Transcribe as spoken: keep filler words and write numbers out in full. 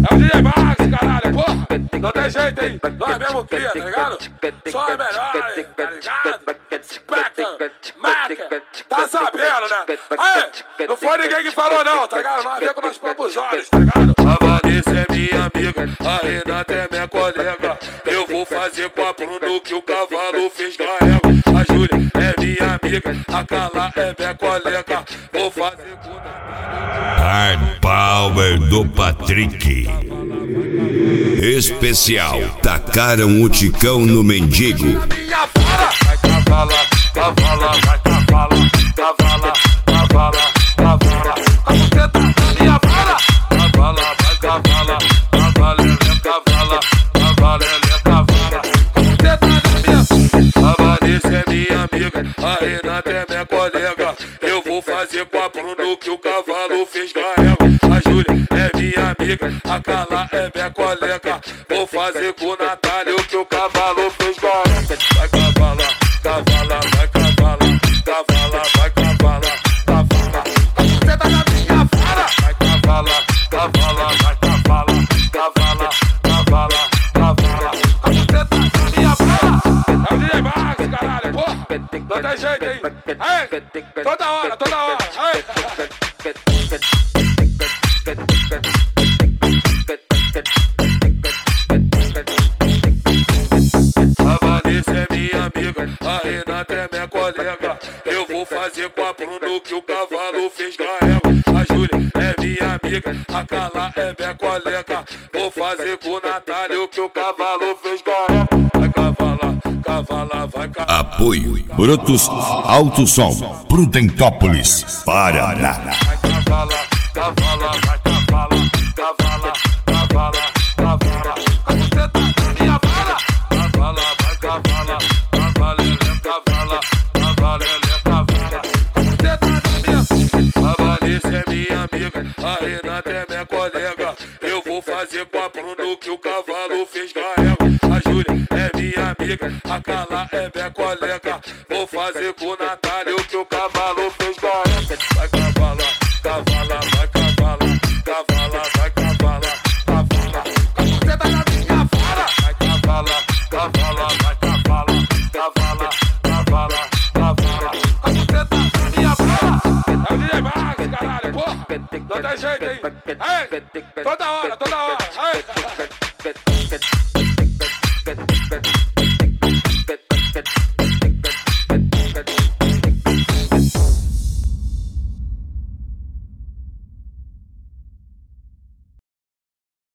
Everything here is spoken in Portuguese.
É o D J Max, caralho, porra. Não tem jeito, hein? Nós mesmo cria, tá ligado? Só é melhor, hein? Tá ligado? Spectre, Maca, tá sabendo, né? Aí, não foi ninguém que falou não, tá ligado? Nós vemos com nós próprios olhos, tá ligado? A Vanessa é minha amiga, a Renata é minha colega. Eu vou fazer com a Bruno que o cavalo fez carrega. A Júlia é minha amiga, a Carla é minha colega. Vou fazer com a Hard Power do Patrick. Especial, tacaram o ticão no mendigo. Vai cavala, cavala, vai cavala, cavala, cavala, cavala. A buceta da minha vara. Cavala, vai cavala, cavala, cavala, cavala, cavala. A buceta da minha. A Vanessa é minha amiga, a Renata é minha colega. Eu vou fazer com a Bruno que o cavalo fez carrega. A Júlia é minha amiga, a Carla é minha colega. Vou fazer com o Natália o que o cavalo fez carrega. Vai cavala, cavala, vai cavala, cavala, vai cavala, cavala. A buceta da minha vara. Vai cavala, cavala, vai cavala, cavala, cavala, cavala. A buceta da minha vara. É o D J Max, caralho, porra. Não tem jeito, hein? Aí, toda hora, toda hora. Aí. A Vanessa é minha amiga, a Renata é minha colega. Eu vou fazer com a Bruno que o cavalo fez carrega. A Júlia é minha amiga, a Carla é minha colega. Vou fazer com o Natália o que o cavalo fez carrega. Vai cavala, cavala, vai cavala. Apoio Brutus Alto Som, Prudentópolis, Paraná. Vai cavala, cavala, vai cavala, cavala, cavala, cavala. A buceta da minha vara. Cavala, vai cavala, cavala, cavala, cavala, cavala. A buceta da minha. A Vanessa é minha amiga, a Renata é minha colega. Eu vou fazer com a Bruno que o cavalo fez carrega. A Júlia é minha amiga, a Carla é minha colega. Vou fazer com o Natália o que o cavalo fez carrega. Vai cavala, cavala, vai cavala, cavala, vai cavala, cavala. A buceta da minha vara. Vai cavala, cavala, vai cavala, cavala, cavala, cavala. A buceta da minha vara. É o D J Max, caralho, porra. Não tem jeito, hein? Aí, toda hora, toda hora. Aí.